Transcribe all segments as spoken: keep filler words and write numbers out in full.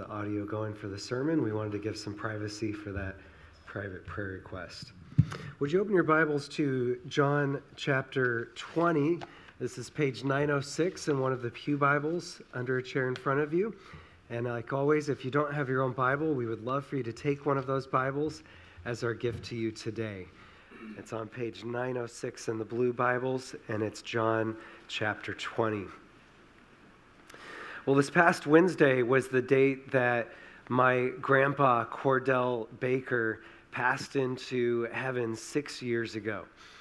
the audio going for the sermon. We wanted to give some privacy for that private prayer request. Would you open your Bibles to John chapter twenty? This is page nine oh six in one of the pew Bibles under a chair in front of you. And like always, if you don't have your own Bible, we would love for you to take one of those Bibles as our gift to you today. It's on page nine oh six in the blue Bibles, and it's John chapter twenty. Well, this past Wednesday was the date that my grandpa, Cordell Baker, passed into heaven six years ago.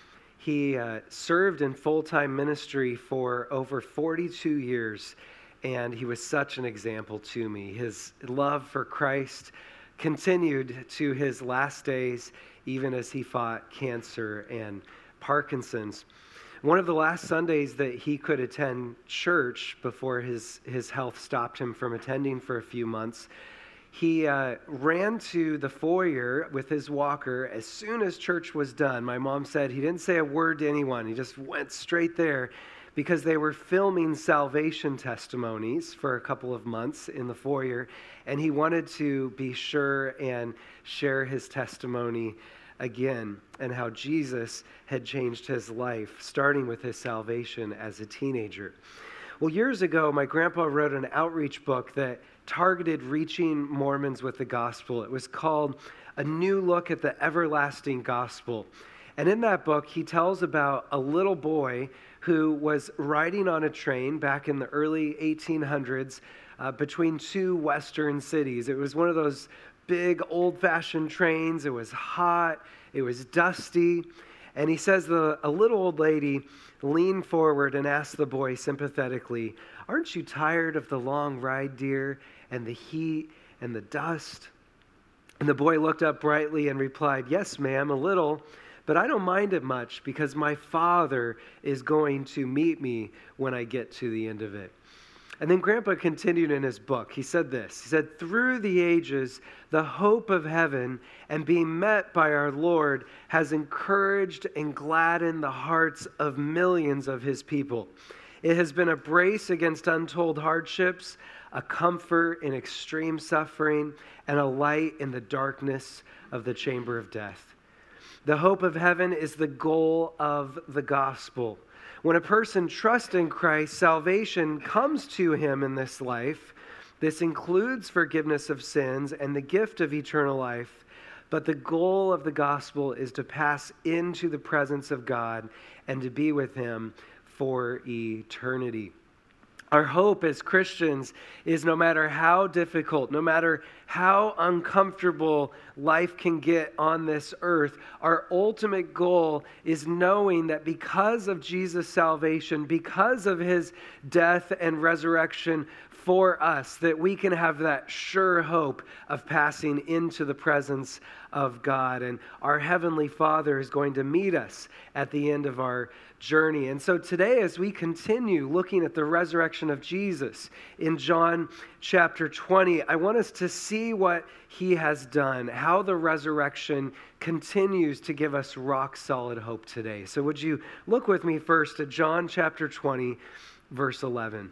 He uh, served in full-time ministry for over forty-two years, and he was such an example to me. His love for Christ continued to his last days, even as he fought cancer and Parkinson's. One of the last Sundays that he could attend church before his, his health stopped him from attending for a few months, he uh, ran to the foyer with his walker as soon as church was done. My mom said he didn't say a word to anyone. He just went straight there because they were filming salvation testimonies for a couple of months in the foyer, and he wanted to be sure and share his testimony again and how Jesus had changed his life, starting with his salvation as a teenager. Well, years ago, my grandpa wrote an outreach book that targeted reaching Mormons with the gospel. It was called A New Look at the Everlasting Gospel. And in that book, he tells about a little boy who was riding on a train back in the early eighteen hundreds uh, between two western cities. It was one of those big old-fashioned trains. It was hot. It was dusty. And he says the, a little old lady leaned forward and asked the boy sympathetically, "Aren't you tired of the long ride, dear, and the heat and the dust?" And the boy looked up brightly and replied, "Yes, ma'am, a little, but I don't mind it much because my Father is going to meet me when I get to the end of it." And then Grandpa continued in his book. He said this. He said, "Through the ages, the hope of heaven and being met by our Lord has encouraged and gladdened the hearts of millions of his people. It has been a brace against untold hardships, a comfort in extreme suffering, and a light in the darkness of the chamber of death. The hope of heaven is the goal of the gospel. When a person trusts in Christ, salvation comes to him in this life. This includes forgiveness of sins and the gift of eternal life. But the goal of the gospel is to pass into the presence of God and to be with him for eternity. Our hope as Christians is no matter how difficult, no matter how uncomfortable life can get on this earth, our ultimate goal is knowing that because of Jesus' salvation, because of his death and resurrection for us, that we can have that sure hope of passing into the presence of God. And our Heavenly Father is going to meet us at the end of our journey. And so today, as we continue looking at the resurrection of Jesus in John chapter twenty, I want us to see what he has done, how the resurrection continues to give us rock solid hope today. So would you look with me first at John chapter twenty, verse eleven.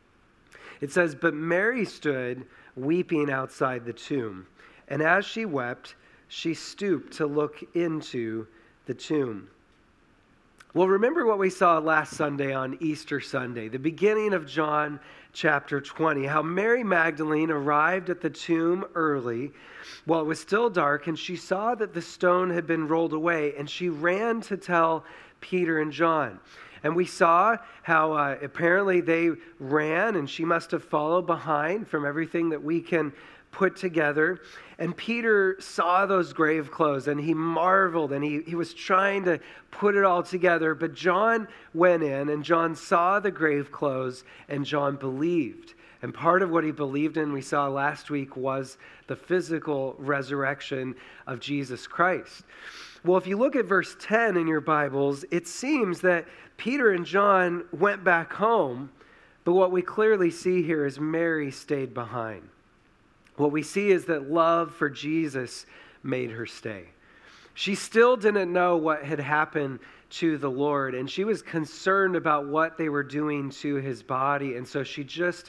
It says, "But Mary stood weeping outside the tomb, and as she wept, she stooped to look into the tomb." Well, remember what we saw last Sunday on Easter Sunday, the beginning of John chapter twenty, how Mary Magdalene arrived at the tomb early while it was still dark, and she saw that the stone had been rolled away, and she ran to tell Peter and John. And we saw how uh, apparently they ran, and she must have followed behind from everything that we can put together. And Peter saw those grave clothes, and he marveled, and he, he was trying to put it all together. But John went in, and John saw the grave clothes, and John believed. And part of what he believed in, we saw last week, was the physical resurrection of Jesus Christ. Well, if you look at verse ten in your Bibles, it seems that Peter and John went back home, but what we clearly see here is Mary stayed behind. What we see is that love for Jesus made her stay. She still didn't know what had happened to the Lord, and she was concerned about what they were doing to his body, and so she just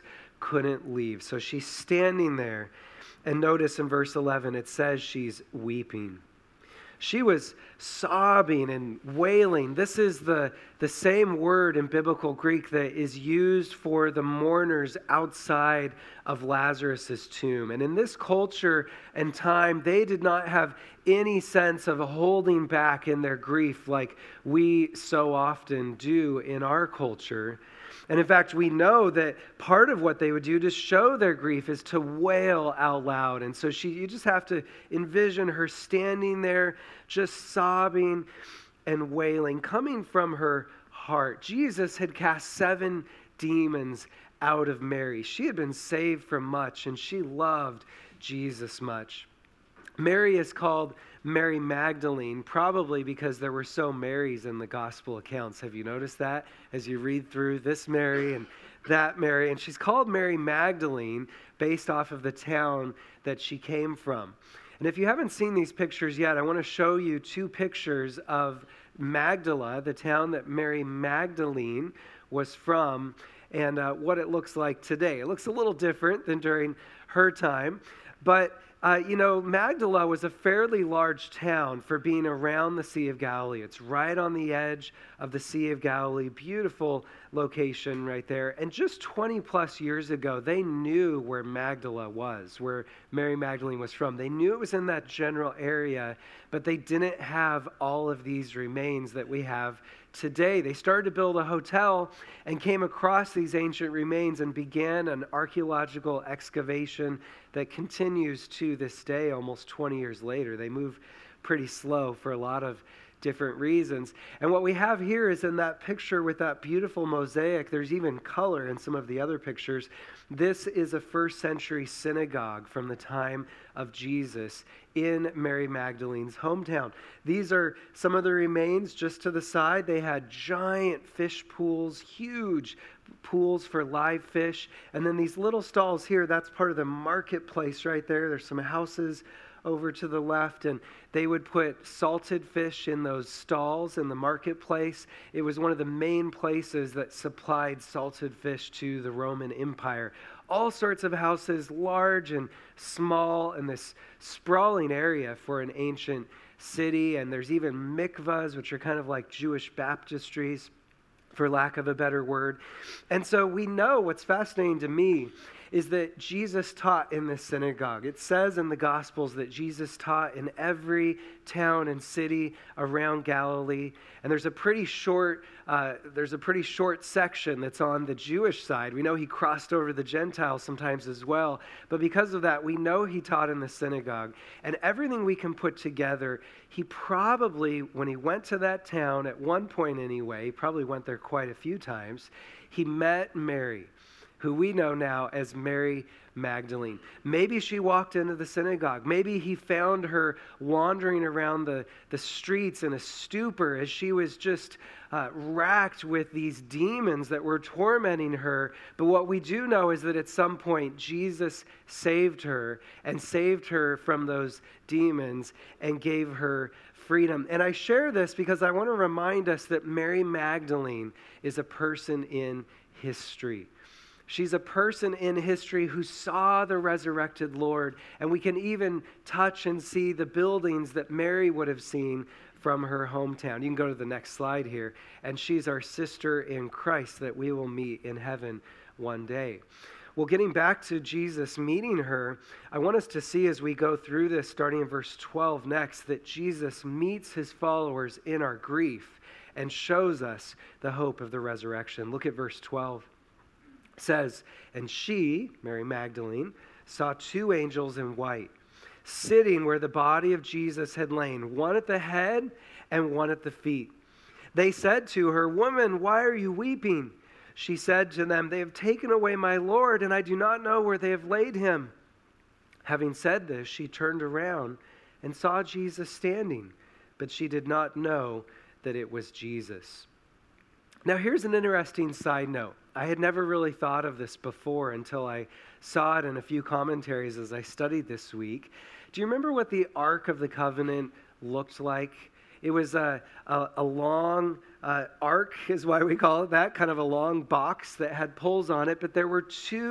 couldn't leave. So she's standing there. And notice in verse eleven, it says she's weeping. She was sobbing and wailing. This is the, the same word in biblical Greek that is used for the mourners outside of Lazarus' tomb. And in this culture and time, they did not have any sense of holding back in their grief like we so often do in our culture. And in fact, we know that part of what they would do to show their grief is to wail out loud. And so she, you just have to envision her standing there, just sobbing and wailing, coming from her heart. Jesus had cast seven demons out of Mary. She had been saved from much, and she loved Jesus much. Mary is called Mary Magdalene, probably because there were so Marys in the gospel accounts. Have you noticed that as you read through this Mary and that Mary? And she's called Mary Magdalene based off of the town that she came from. And if you haven't seen these pictures yet, I want to show you two pictures of Magdala, the town that Mary Magdalene was from, and uh, what it looks like today. It looks a little different than during her time, but Uh, you know, Magdala was a fairly large town for being around the Sea of Galilee. It's right on the edge of the Sea of Galilee. Beautiful location right there. And just twenty plus years ago, they knew where Magdala was, where Mary Magdalene was from. They knew it was in that general area, but they didn't have all of these remains that we have today. They started to build a hotel and came across these ancient remains and began an archaeological excavation that continues to this day, almost twenty years later. They move pretty slow for a lot of different reasons. And what we have here is in that picture with that beautiful mosaic, there's even color in some of the other pictures. This is a first century synagogue from the time of Jesus in Mary Magdalene's hometown. These are some of the remains just to the side. They had giant fish pools, huge pools for live fish. And then these little stalls here, that's part of the marketplace right there. There's some houses over to the left, and they would put salted fish in those stalls in the marketplace. It was one of the main places that supplied salted fish to the Roman Empire. All sorts of houses, large and small, in this sprawling area for an ancient city. And there's even mikvahs, which are kind of like Jewish baptistries, for lack of a better word. And so we know what's fascinating to me is that Jesus taught in this synagogue. It says in the Gospels that Jesus taught in every town and city around Galilee. And there's a pretty short, uh, there's a pretty short section that's on the Jewish side. We know he crossed over the Gentiles sometimes as well. But because of that, we know he taught in the synagogue. And everything we can put together, he probably, when he went to that town, at one point anyway, he probably went there quite a few times, he met Mary, who we know now as Mary Magdalene. Maybe she walked into the synagogue. Maybe he found her wandering around the, the streets in a stupor as she was just uh, racked with these demons that were tormenting her. But what we do know is that at some point Jesus saved her and saved her from those demons and gave her freedom. And I share this because I want to remind us that Mary Magdalene is a person in history. She's a person in history who saw the resurrected Lord, and we can even touch and see the buildings that Mary would have seen from her hometown. You can go to the next slide here. And she's our sister in Christ that we will meet in heaven one day. Well, getting back to Jesus meeting her, I want us to see as we go through this, starting in verse twelve next, that Jesus meets his followers in our grief and shows us the hope of the resurrection. Look at verse twelve. It says, and she, Mary Magdalene, saw two angels in white, sitting where the body of Jesus had lain, one at the head and one at the feet. They said to her, woman, why are you weeping? She said to them, they have taken away my Lord, and I do not know where they have laid him. Having said this, she turned around and saw Jesus standing, but she did not know that it was Jesus. Now, here's an interesting side note. I had never really thought of this before until I saw it in a few commentaries as I studied this week. Do you remember what the Ark of the Covenant looked like? It was a, a, a long uh, ark, is why we call it that, kind of a long box that had poles on it, but there were two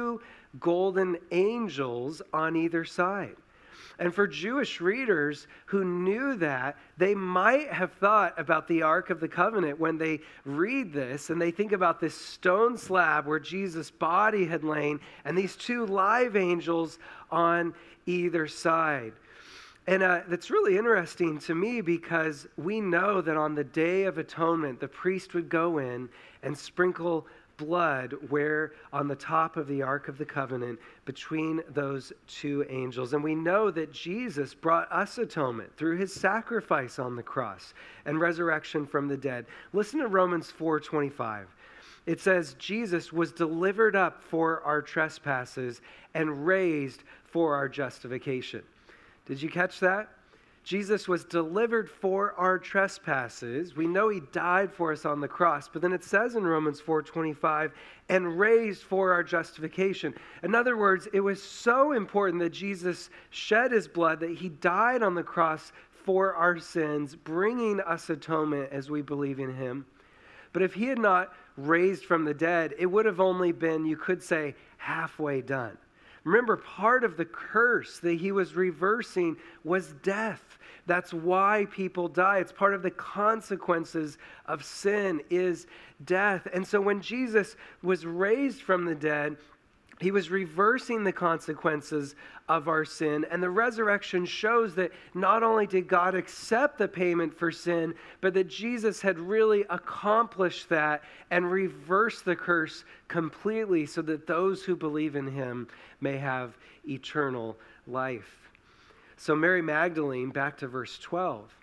golden angels on either side. And for Jewish readers who knew that, they might have thought about the Ark of the Covenant when they read this and they think about this stone slab where Jesus' body had lain and these two live angels on either side. And uh, that's really interesting to me because we know that on the Day of Atonement, the priest would go in and sprinkle blood where on the top of the Ark of the Covenant between those two angels. And we know that Jesus brought us atonement through his sacrifice on the cross and resurrection from the dead. Listen to Romans four twenty-five. It says, Jesus was delivered up for our trespasses and raised for our justification. Did you catch that? Jesus was delivered for our trespasses. We know he died for us on the cross, but then it says in Romans four twenty-five, and raised for our justification. In other words, it was so important that Jesus shed his blood, that he died on the cross for our sins, bringing us atonement as we believe in him. But if he had not raised from the dead, it would have only been, you could say, halfway done. Remember, part of the curse that he was reversing was death. That's why people die. It's part of the consequences of sin is death. And so when Jesus was raised from the dead, he was reversing the consequences of our sin. And the resurrection shows that not only did God accept the payment for sin, but that Jesus had really accomplished that and reversed the curse completely so that those who believe in him may have eternal life. So Mary Magdalene, back to verse twelve,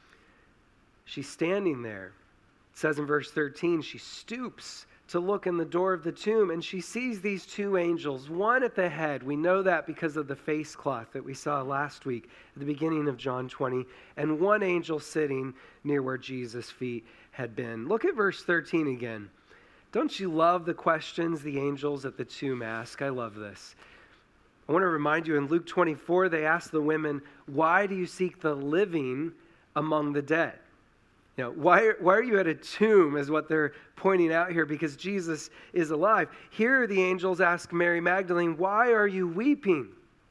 she's standing there. It says in verse thirteen, she stoops to look in the door of the tomb, and she sees these two angels, one at the head. We know that because of the face cloth that we saw last week at the beginning of John twenty, and one angel sitting near where Jesus' feet had been. Look at verse thirteen again. Don't you love the questions the angels at the tomb ask? I love this. I want to remind you in Luke twenty-four, they asked the women, why do you seek the living among the dead? You know, why, why are you at a tomb is what they're pointing out here, because Jesus is alive. Here the angels ask Mary Magdalene, why are you weeping?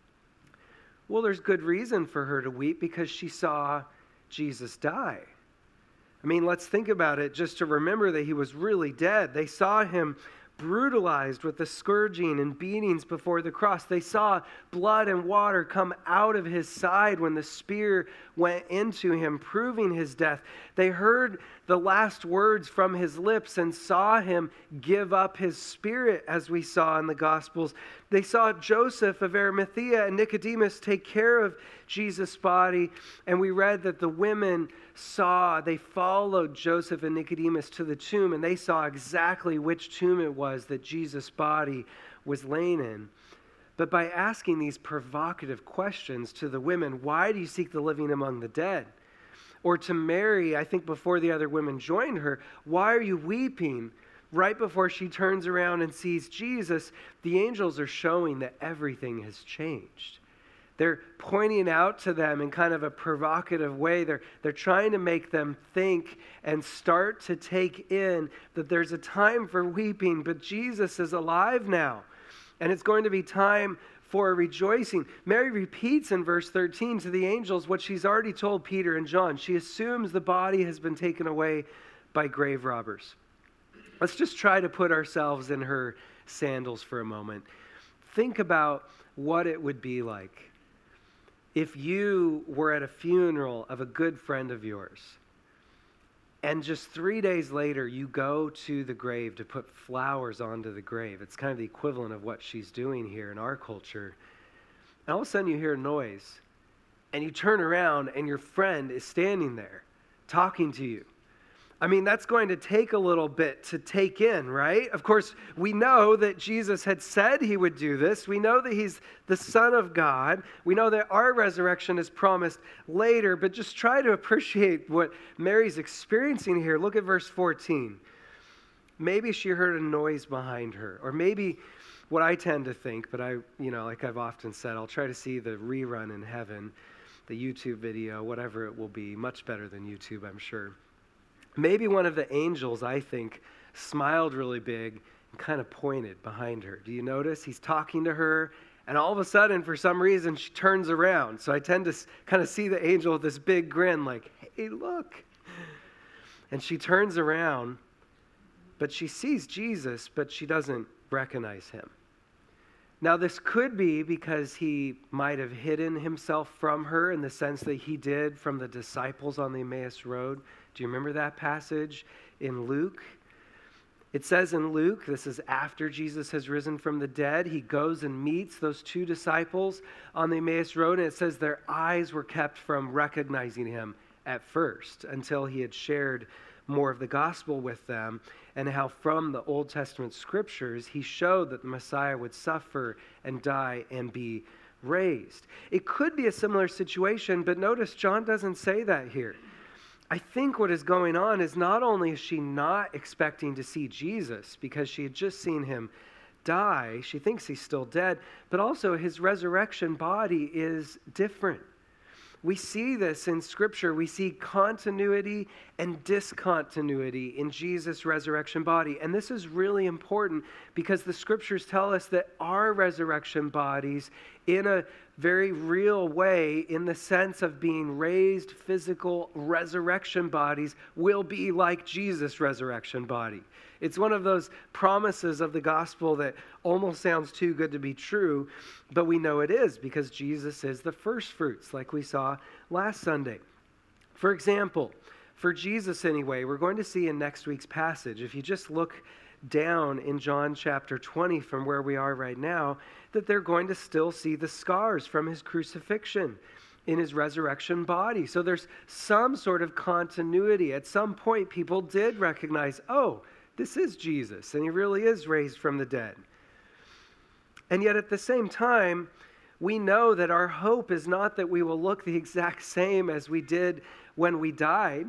Well, there's good reason for her to weep because she saw Jesus die. I mean, let's think about it just to remember that he was really dead. They saw him brutalized with the scourging and beatings before the cross. They saw blood and water come out of his side when the spear went into him, proving his death. They heard the last words from his lips and saw him give up his spirit, as we saw in the Gospels. They saw Joseph of Arimathea and Nicodemus take care of Jesus' body, and we read that the women saw, they followed Joseph and Nicodemus to the tomb, and they saw exactly which tomb it was that Jesus' body was laying in. But by asking these provocative questions to the women, why do you seek the living among the dead? Or to Mary, I think before the other women joined her, why are you weeping? Right before she turns around and sees Jesus, the angels are showing that everything has changed. They're pointing out to them in kind of a provocative way. They're, they're trying to make them think and start to take in that there's a time for weeping, but Jesus is alive now. And it's going to be time for rejoicing. Mary repeats in verse thirteen to the angels what she's already told Peter and John. She assumes the body has been taken away by grave robbers. Let's just try to put ourselves in her sandals for a moment. Think about what it would be like if you were at a funeral of a good friend of yours, and just three days later you go to the grave to put flowers onto the grave. It's kind of the equivalent of what she's doing here in our culture. And all of a sudden you hear a noise, and you turn around and your friend is standing there talking to you. I mean, that's going to take a little bit to take in, right? Of course, we know that Jesus had said he would do this. We know that he's the Son of God. We know that our resurrection is promised later, but just try to appreciate what Mary's experiencing here. Look at verse fourteen. Maybe she heard a noise behind her, or maybe what I tend to think, but I, you know, like I've often said, I'll try to see the rerun in heaven, the YouTube video, whatever it will be, much better than YouTube, I'm sure. Maybe one of the angels, I think, smiled really big kind of pointed behind her. Do you notice? He's talking to her, and all of a sudden, for some reason, she turns around. So I tend to kind of see the angel with this big grin like, hey, look. And she turns around, but she sees Jesus, but she doesn't recognize him. Now, this could be because he might have hidden himself from her in the sense that he did from the disciples on the Emmaus Road. Do you remember that passage in Luke? It says in Luke, this is after Jesus has risen from the dead, he goes and meets those two disciples on the Emmaus Road, and it says their eyes were kept from recognizing him at first until he had shared more of the gospel with them, and how from the Old Testament scriptures he showed that the Messiah would suffer and die and be raised. It could be a similar situation, but notice John doesn't say that here. I think what is going on is not only is she not expecting to see Jesus because she had just seen him die, she thinks he's still dead, but also his resurrection body is different. We see this in Scripture. We see continuity and discontinuity in Jesus' resurrection body. And this is really important because the Scriptures tell us that our resurrection bodies, in a very real way, in the sense of being raised physical resurrection bodies, will be like Jesus' resurrection body. It's one of those promises of the gospel that almost sounds too good to be true, but we know it is because Jesus is the first fruits, like we saw last Sunday. For example, for Jesus anyway, we're going to see in next week's passage, if you just look down in John chapter twenty from where we are right now, that they're going to still see the scars from his crucifixion in his resurrection body. So there's some sort of continuity. At some point, people did recognize, oh, this is Jesus, and he really is raised from the dead. And yet at the same time, we know that our hope is not that we will look the exact same as we did when we died.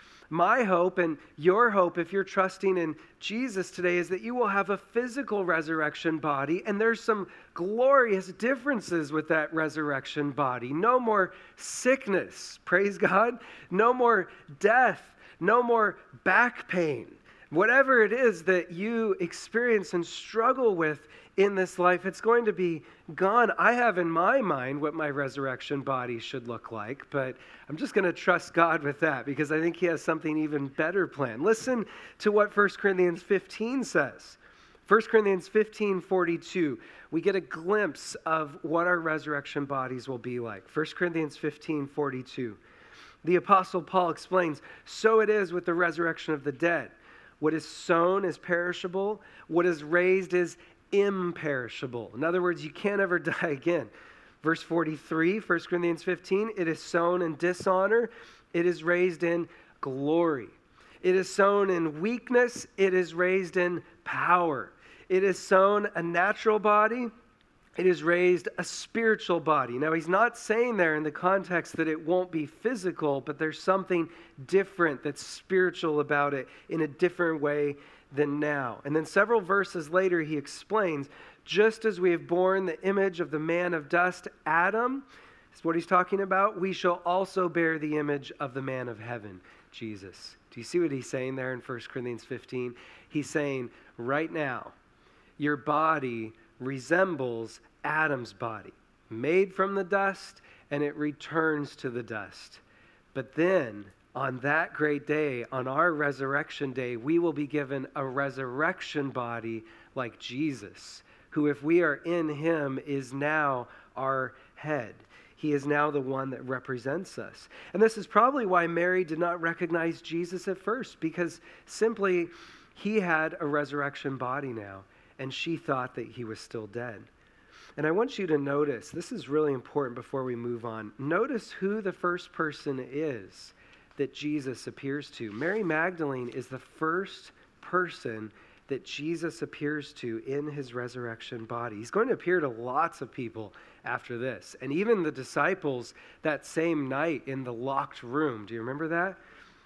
My hope and your hope, if you're trusting in Jesus today, is that you will have a physical resurrection body, and there's some glorious differences with that resurrection body. No more sickness, praise God. No more death. No more back pain. Whatever it is that you experience and struggle with in this life, it's going to be gone. I have in my mind what my resurrection body should look like, but I'm just going to trust God with that because I think he has something even better planned. Listen to what First Corinthians fifteen says. First Corinthians fifteen forty-two, we get a glimpse of what our resurrection bodies will be like. First Corinthians fifteen forty-two. The Apostle Paul explains, so it is with the resurrection of the dead. What is sown is perishable. What is raised is imperishable. In other words, you can't ever die again. Verse forty-three, First Corinthians fifteen, it is sown in dishonor. It is raised in glory. It is sown in weakness. It is raised in power. It is sown a natural body. It is raised a spiritual body. Now, he's not saying there in the context that it won't be physical, but there's something different that's spiritual about it in a different way than now. And then several verses later, he explains, just as we have borne the image of the man of dust, Adam, is what he's talking about, we shall also bear the image of the man of heaven, Jesus. Do you see what he's saying there in First Corinthians fifteen? He's saying, right now, your body resembles Adam's body, made from the dust, and it returns to the dust. But then, on that great day, on our resurrection day, we will be given a resurrection body like Jesus, who, if we are in him, is now our head. He is now the one that represents us. And this is probably why Mary did not recognize Jesus at first, because simply he had a resurrection body now, and she thought that he was still dead. And I want you to notice, this is really important before we move on. Notice who the first person is that Jesus appears to. Mary Magdalene is the first person that Jesus appears to in his resurrection body. He's going to appear to lots of people after this. And even the disciples that same night in the locked room. Do you remember that?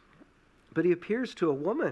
But he appears to a woman.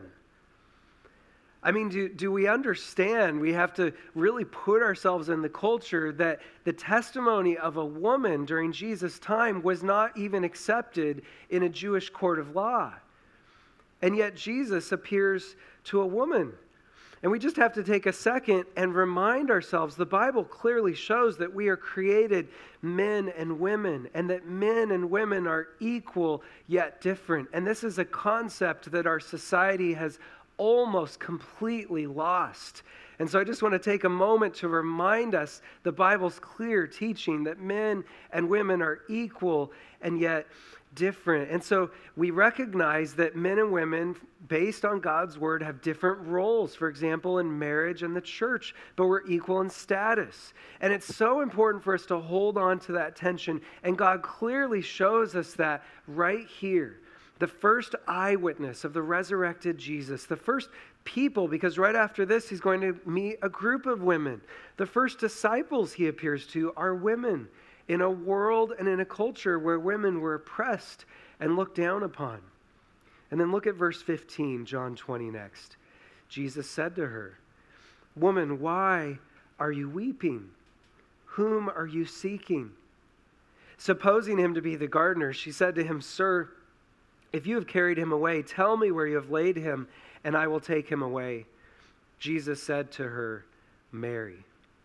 I mean, do, do we understand? We have to really put ourselves in the culture that the testimony of a woman during Jesus' time was not even accepted in a Jewish court of law. And yet Jesus appears to a woman. And we just have to take a second and remind ourselves, the Bible clearly shows that we are created men and women, and that men and women are equal yet different. And this is a concept that our society has almost completely lost. And so I just want to take a moment to remind us the Bible's clear teaching that men and women are equal and yet different. And so we recognize that men and women, based on God's word, have different roles, for example, in marriage and the church, but we're equal in status. And it's so important for us to hold on to that tension. And God clearly shows us that right here. The first eyewitness of the resurrected Jesus, the first people, because right after this, he's going to meet a group of women. The first disciples he appears to are women in a world and in a culture where women were oppressed and looked down upon. And then look at verse fifteen, John twenty next. Jesus said to her, "Woman, why are you weeping? Whom are you seeking?" Supposing him to be the gardener, she said to him, "Sir, if you have carried him away, tell me where you have laid him, and I will take him away." Jesus said to her, "Mary."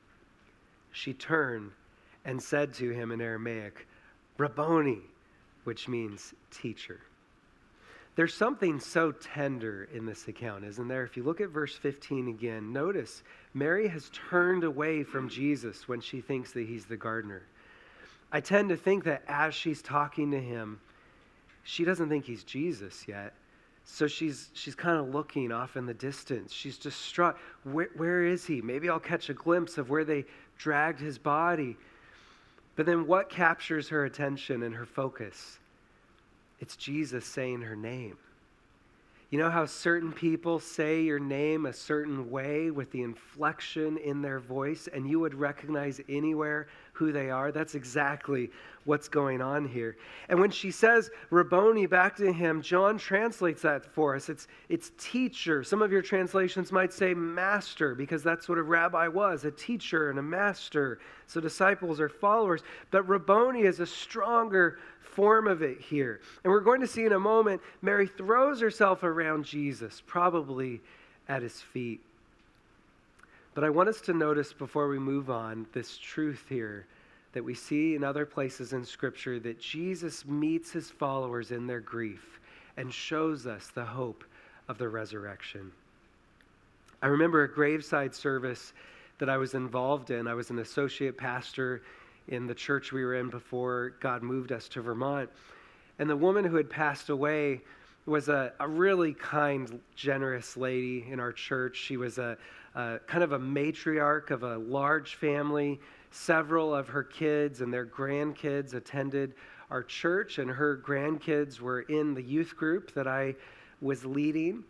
She turned and said to him in Aramaic, "Rabboni," which means teacher. There's something so tender in this account, isn't there? If you look at verse fifteen again, notice Mary has turned away from Jesus when she thinks that he's the gardener. I tend to think that as she's talking to him, she doesn't think he's Jesus yet. So she's she's kind of looking off in the distance. She's distraught. Where, where is he? Maybe I'll catch a glimpse of where they dragged his body. But then what captures her attention and her focus? It's Jesus saying her name. You know how certain people say your name a certain way with the inflection in their voice, and you would recognize anywhere who they are? That's exactly what's going on here. And when she says Rabboni back to him, John translates that for us. It's, it's teacher. Some of your translations might say master, because that's what a rabbi was, a teacher and a master. So disciples are followers. But Rabboni is a stronger form of it here. And we're going to see in a moment, Mary throws herself around Jesus, probably at his feet. But I want us to notice before we move on this truth here that we see in other places in Scripture, that Jesus meets his followers in their grief and shows us the hope of the resurrection. I remember a graveside service that I was involved in. I was an associate pastor in the church we were in before God moved us to Vermont. And the woman who had passed away was a, a really kind, generous lady in our church. She was a, a kind of a matriarch of a large family. Several of her kids and their grandkids attended our church, and her grandkids were in the youth group that I was leading.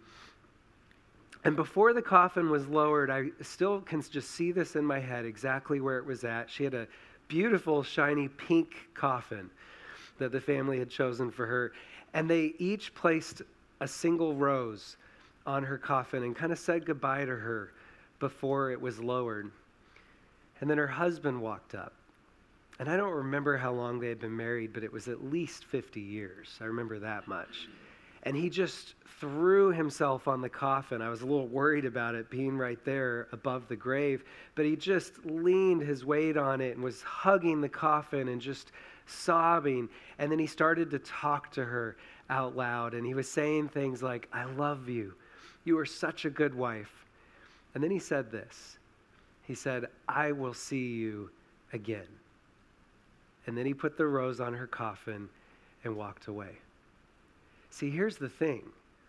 And before the coffin was lowered, I still can just see this in my head, exactly where it was at. She had a beautiful, shiny pink coffin that the family had chosen for her. And they each placed a single rose on her coffin and kind of said goodbye to her before it was lowered. And then her husband walked up. And I don't remember how long they had been married, but it was at least fifty years. I remember that much. And he just threw himself on the coffin. I was a little worried about it being right there above the grave, but he just leaned his weight on it and was hugging the coffin and just sobbing. And then he started to talk to her out loud, and he was saying things like, "I love you. You are such a good wife." And then he said this. He said, "I will see you again." And then he put the rose on her coffin and walked away. See, here's the thing.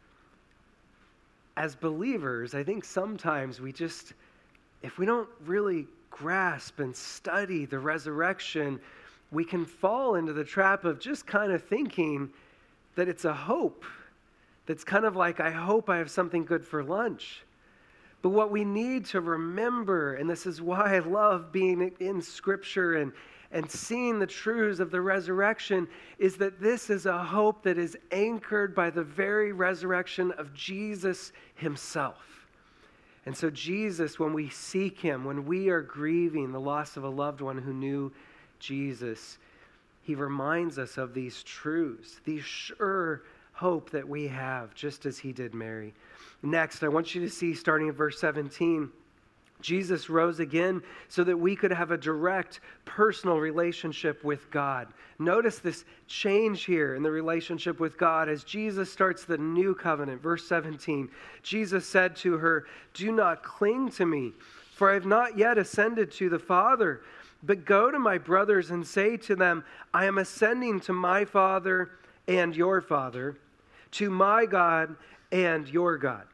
As believers, I think sometimes we just, if we don't really grasp and study the resurrection, we can fall into the trap of just kind of thinking that it's a hope. That's kind of like, I hope I have something good for lunch. But what we need to remember, and this is why I love being in Scripture and And seeing the truths of the resurrection, is that this is a hope that is anchored by the very resurrection of Jesus himself. And so Jesus, when we seek him, when we are grieving the loss of a loved one who knew Jesus, he reminds us of these truths, these sure hope that we have, just as he did Mary. Next, I want you to see, starting in verse seventeen, Jesus rose again so that we could have a direct personal relationship with God. Notice this change here in the relationship with God as Jesus starts the new covenant. Verse seventeen, Jesus said to her, "Do not cling to me, for I have not yet ascended to the Father, but go to my brothers and say to them, I am ascending to my Father and your Father, to my God and your God."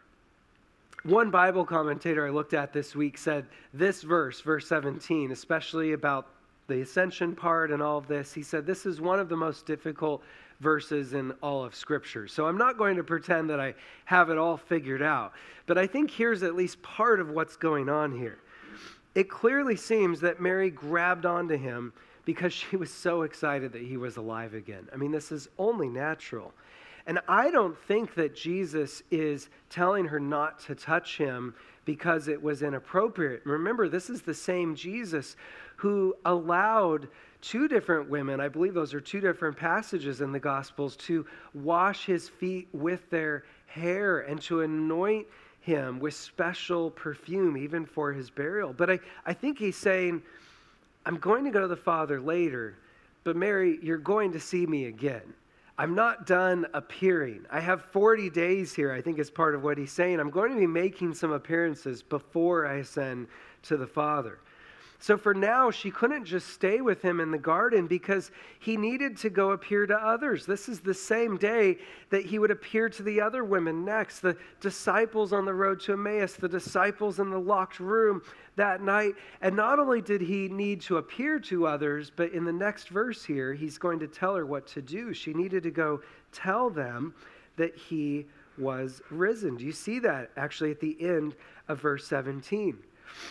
One Bible commentator I looked at this week said this verse, verse seventeen, especially about the ascension part and all of this, he said this is one of the most difficult verses in all of Scripture. So I'm not going to pretend that I have it all figured out, but I think here's at least part of what's going on here. It clearly seems that Mary grabbed onto him because she was so excited that he was alive again. I mean, this is only natural. And I don't think that Jesus is telling her not to touch him because it was inappropriate. Remember, this is the same Jesus who allowed two different women, I believe those are two different passages in the Gospels, to wash his feet with their hair and to anoint him with special perfume, even for his burial. But I, I think he's saying, I'm going to go to the Father later, but Mary, you're going to see me again. I'm not done appearing. I have forty days here, I think is part of what he's saying. I'm going to be making some appearances before I ascend to the Father. So for now, she couldn't just stay with him in the garden because he needed to go appear to others. This is the same day that he would appear to the other women next, the disciples on the road to Emmaus, the disciples in the locked room that night. And not only did he need to appear to others, but in the next verse here, he's going to tell her what to do. She needed to go tell them that he was risen. Do you see that actually at the end of verse seventeen?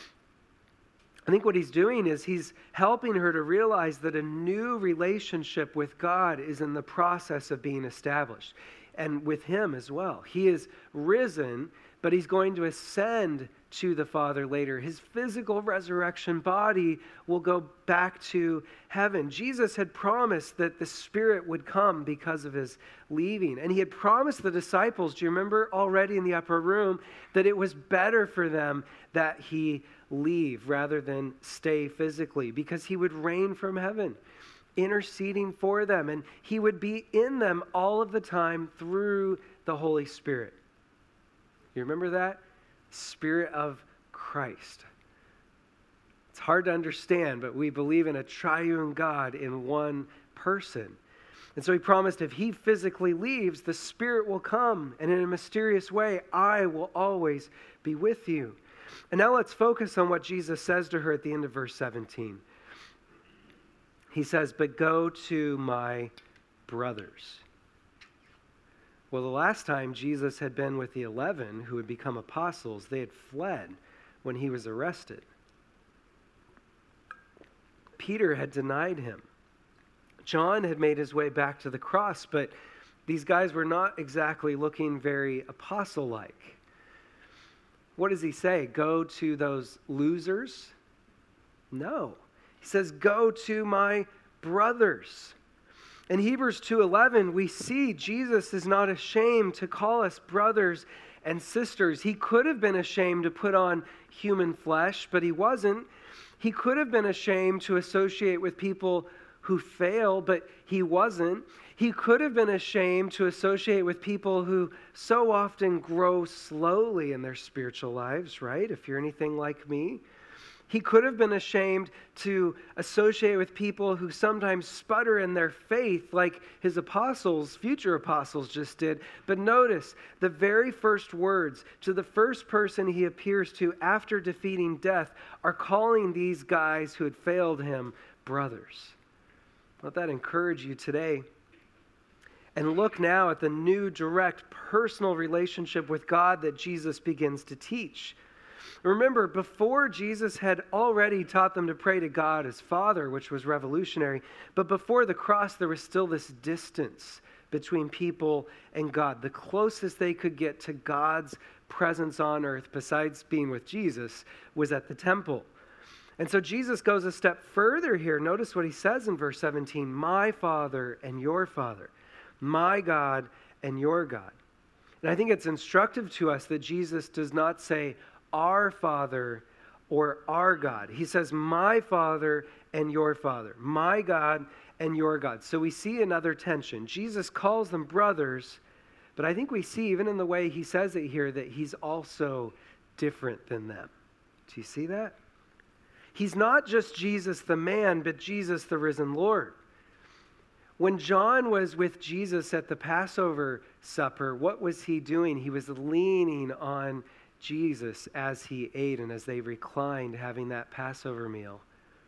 I think what he's doing is he's helping her to realize that a new relationship with God is in the process of being established, and with him as well. He is risen, but he's going to ascend to the Father later. His physical resurrection body will go back to heaven. Jesus had promised that the Spirit would come because of his leaving. And he had promised the disciples, do you remember already in the upper room, that it was better for them that he leave rather than stay physically, because he would reign from heaven, interceding for them, and he would be in them all of the time through the Holy Spirit. You remember that? Spirit of Christ. It's hard to understand, but we believe in a triune God in one person. And so he promised if he physically leaves, the Spirit will come, and in a mysterious way, I will always be with you. And now let's focus on what Jesus says to her at the end of verse seventeen. He says, but go to my brothers. Well, the last time Jesus had been with the eleven who had become apostles, they had fled when he was arrested. Peter had denied him. John had made his way back to the cross, but these guys were not exactly looking very apostle-like. What does he say? Go to those losers? No. He says, go to my brothers. In Hebrews two eleven, we see Jesus is not ashamed to call us brothers and sisters. He could have been ashamed to put on human flesh, but he wasn't. He could have been ashamed to associate with people who fail, but he wasn't. He could have been ashamed to associate with people who so often grow slowly in their spiritual lives, right? If you're anything like me. He could have been ashamed to associate with people who sometimes sputter in their faith like his apostles, future apostles just did. But notice, the very first words to the first person he appears to after defeating death are calling these guys who had failed him brothers. Let that encourage you today. And look now at the new direct personal relationship with God that Jesus begins to teach. Remember, before Jesus had already taught them to pray to God as Father, which was revolutionary, but before the cross there was still this distance between people and God. The closest they could get to God's presence on earth, besides being with Jesus, was at the temple. And so Jesus goes a step further here. Notice what he says in verse seventeen, my Father and your Father, my God and your God. And I think it's instructive to us that Jesus does not say our Father or our God. He says my Father and your Father, my God and your God. So we see another tension. Jesus calls them brothers, but I think we see even in the way he says it here that he's also different than them. Do you see that? He's not just Jesus the man, but Jesus the risen Lord. When John was with Jesus at the Passover supper, what was he doing? He was leaning on Jesus as he ate and as they reclined having that Passover meal.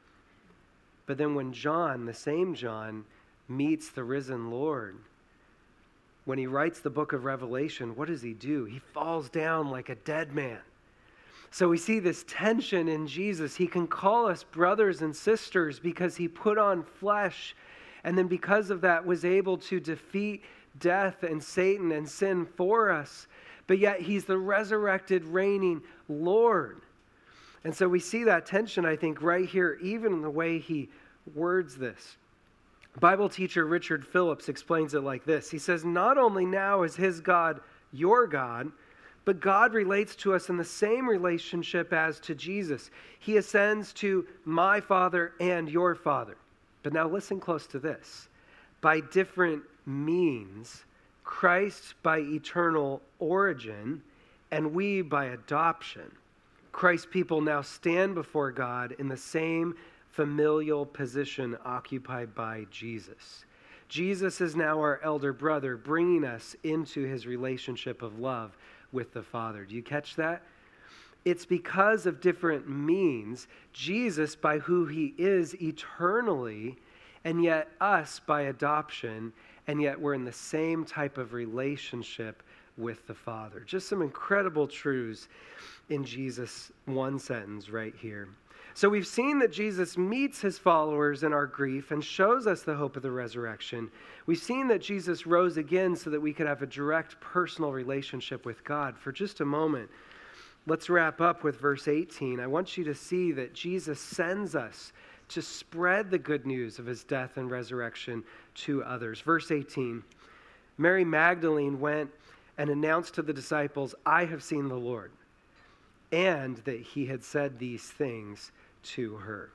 But then when John, the same John, meets the risen Lord, when he writes the book of Revelation, what does he do? He falls down like a dead man. So we see this tension in Jesus. He can call us brothers and sisters because he put on flesh, and then because of that was able to defeat death and Satan and sin for us. But yet he's the resurrected, reigning Lord. And so we see that tension, I think, right here, even in the way he words this. Bible teacher Richard Phillips explains it like this. He says, not only now is his God your God, but God relates to us in the same relationship as to Jesus. He ascends to my Father and your Father. But now listen close to this. By different means, Christ by eternal origin, and we by adoption. Christ's people now stand before God in the same familial position occupied by Jesus. Jesus is now our elder brother, bringing us into his relationship of love with the Father. Do you catch that? It's because of different means, Jesus by who he is eternally, and yet us by adoption, and yet we're in the same type of relationship with the Father. Just some incredible truths in Jesus' one sentence right here. So we've seen that Jesus meets his followers in our grief and shows us the hope of the resurrection. We've seen that Jesus rose again so that we could have a direct personal relationship with God. For just a moment, let's wrap up with verse eighteen. I want you to see that Jesus sends us to spread the good news of his death and resurrection to others. Verse eighteen, Mary Magdalene went and announced to the disciples, I have seen the Lord, and that he had said these things to her.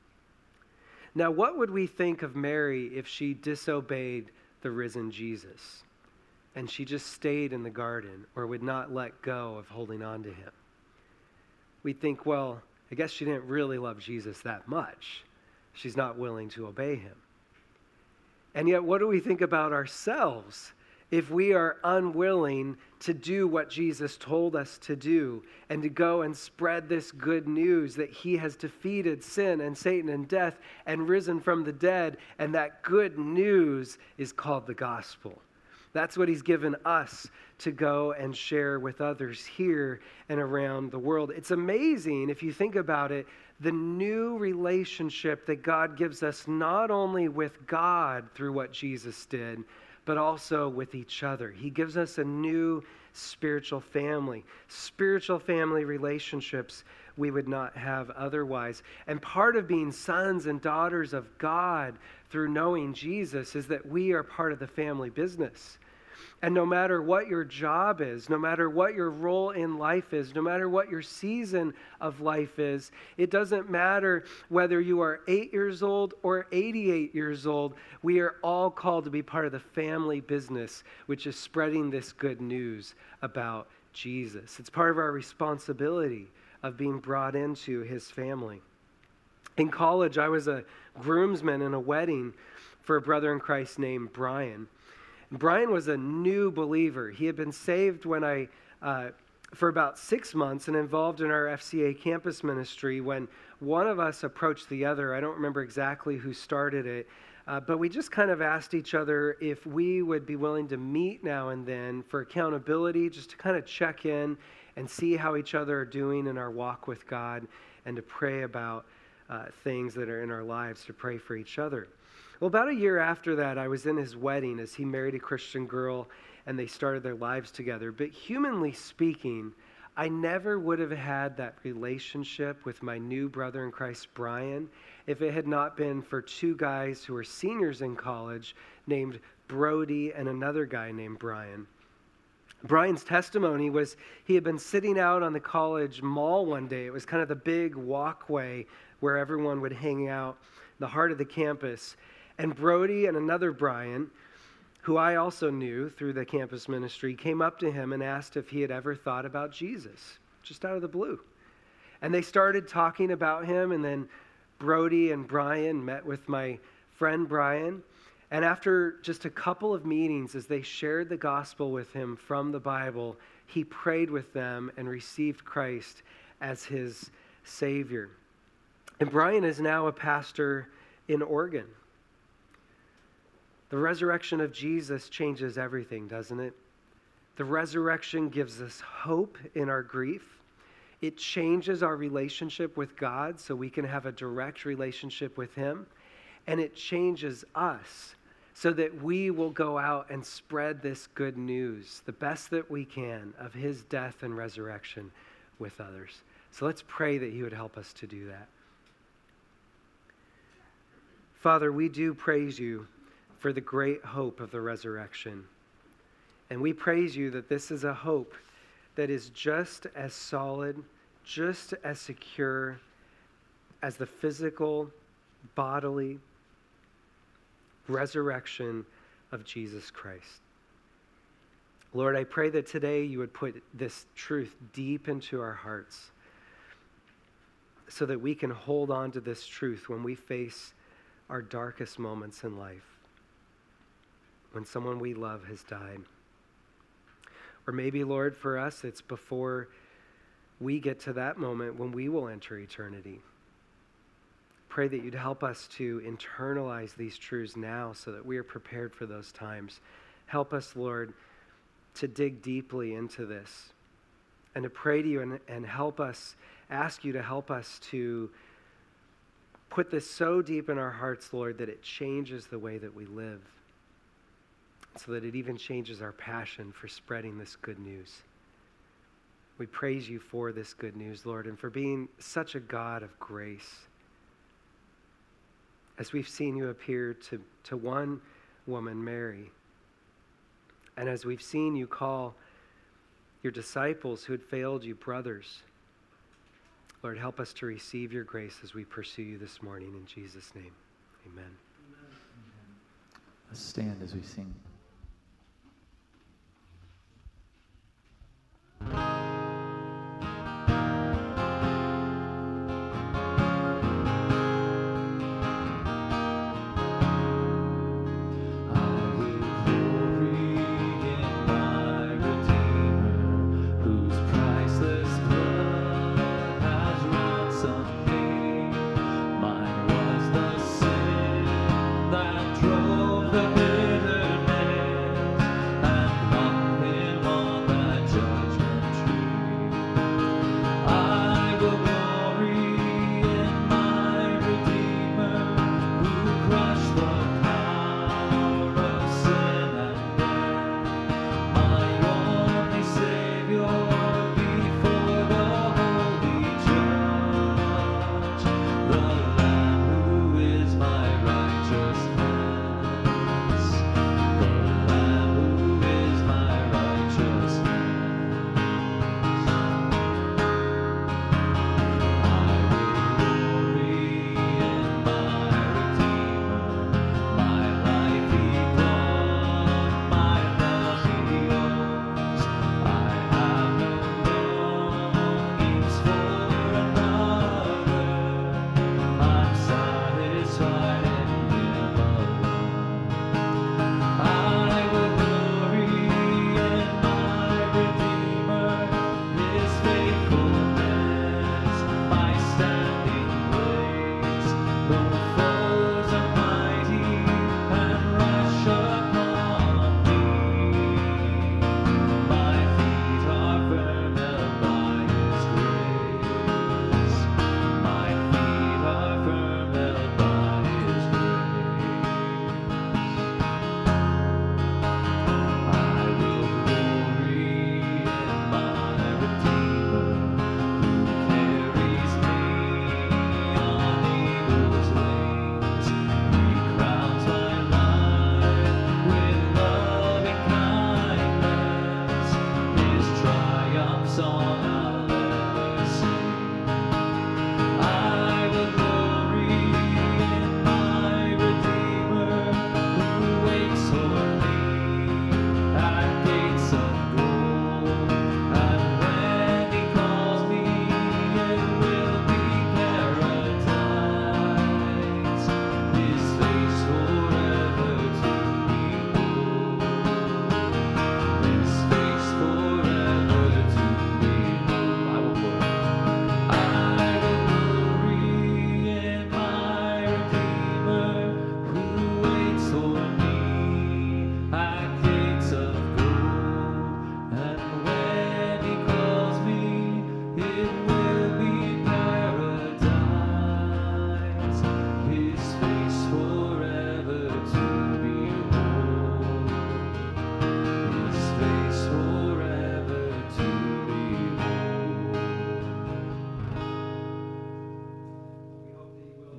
Now, what would we think of Mary if she disobeyed the risen Jesus and she just stayed in the garden or would not let go of holding on to him? We'd think, well, I guess she didn't really love Jesus that much. She's not willing to obey him. And yet, what do we think about ourselves if we are unwilling to do what Jesus told us to do and to go and spread this good news that he has defeated sin and Satan and death and risen from the dead, and that good news is called the gospel? That's what he's given us to go and share with others here and around the world. It's amazing, if you think about it, the new relationship that God gives us not only with God through what Jesus did, but also with each other. He gives us a new spiritual family, spiritual family relationships we would not have otherwise. And part of being sons and daughters of God through knowing Jesus is that we are part of the family business. And no matter what your job is, no matter what your role in life is, no matter what your season of life is, it doesn't matter whether you are eight years old or eighty-eight years old, we are all called to be part of the family business, which is spreading this good news about Jesus. It's part of our responsibility of being brought into his family. In college, I was a groomsman in a wedding for a brother in Christ named Brian. Brian was a new believer. He had been saved when I, uh, for about six months and involved in our F C A campus ministry when one of us approached the other. I don't remember exactly who started it, uh, but we just kind of asked each other if we would be willing to meet now and then for accountability, just to kind of check in and see how each other are doing in our walk with God and to pray about uh, things that are in our lives, to pray for each other. Well, about a year after that, I was in his wedding as he married a Christian girl and they started their lives together. But humanly speaking, I never would have had that relationship with my new brother in Christ, Brian, if it had not been for two guys who were seniors in college named Brody and another guy named Brian. Brian's testimony was he had been sitting out on the college mall one day. It was kind of the big walkway where everyone would hang out, the heart of the campus. And Brody and another Brian, who I also knew through the campus ministry, came up to him and asked if he had ever thought about Jesus, just out of the blue. And they started talking about him, and then Brody and Brian met with my friend Brian. And after just a couple of meetings, as they shared the gospel with him from the Bible, he prayed with them and received Christ as his Savior. And Brian is now a pastor in Oregon. The resurrection of Jesus changes everything, doesn't it? The resurrection gives us hope in our grief. It changes our relationship with God so we can have a direct relationship with Him. And it changes us so that we will go out and spread this good news, the best that we can, of His death and resurrection with others. So let's pray that He would help us to do that. Father, we do praise You for the great hope of the resurrection. And we praise You that this is a hope that is just as solid, just as secure as the physical, bodily resurrection of Jesus Christ. Lord, I pray that today You would put this truth deep into our hearts so that we can hold on to this truth when we face our darkest moments in life, when someone we love has died. Or maybe, Lord, for us, it's before we get to that moment when we will enter eternity. Pray that You'd help us to internalize these truths now so that we are prepared for those times. Help us, Lord, to dig deeply into this and to pray to You and, and help us, ask You to help us to put this so deep in our hearts, Lord, that it changes the way that we live, so that it even changes our passion for spreading this good news. We praise You for this good news, Lord, and for being such a God of grace. As we've seen You appear to, to one woman, Mary, and as we've seen You call Your disciples who had failed You brothers, Lord, help us to receive Your grace as we pursue You this morning. In Jesus' name, amen. Amen. Let's stand as we sing.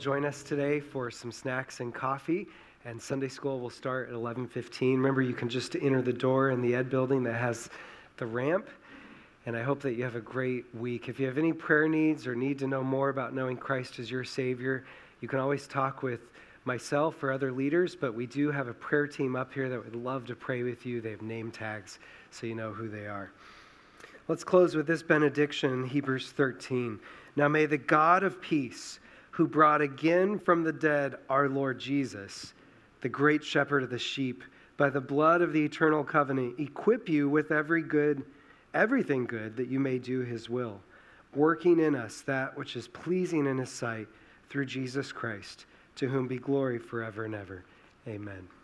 join us today for some snacks and coffee. And Sunday school will start at eleven fifteen. Remember, you can just enter the door in the Ed building that has the ramp. And I hope that you have a great week. If you have any prayer needs or need to know more about knowing Christ as your Savior, you can always talk with myself or other leaders, but we do have a prayer team up here that would love to pray with you. They have name tags so you know who they are. Let's close with this benediction, Hebrews thirteen. Now may the God of peace, who brought again from the dead our Lord Jesus, the great shepherd of the sheep, by the blood of the eternal covenant, equip you with every good, everything good that you may do his will, working in us that which is pleasing in his sight through Jesus Christ, to whom be glory forever and ever. Amen.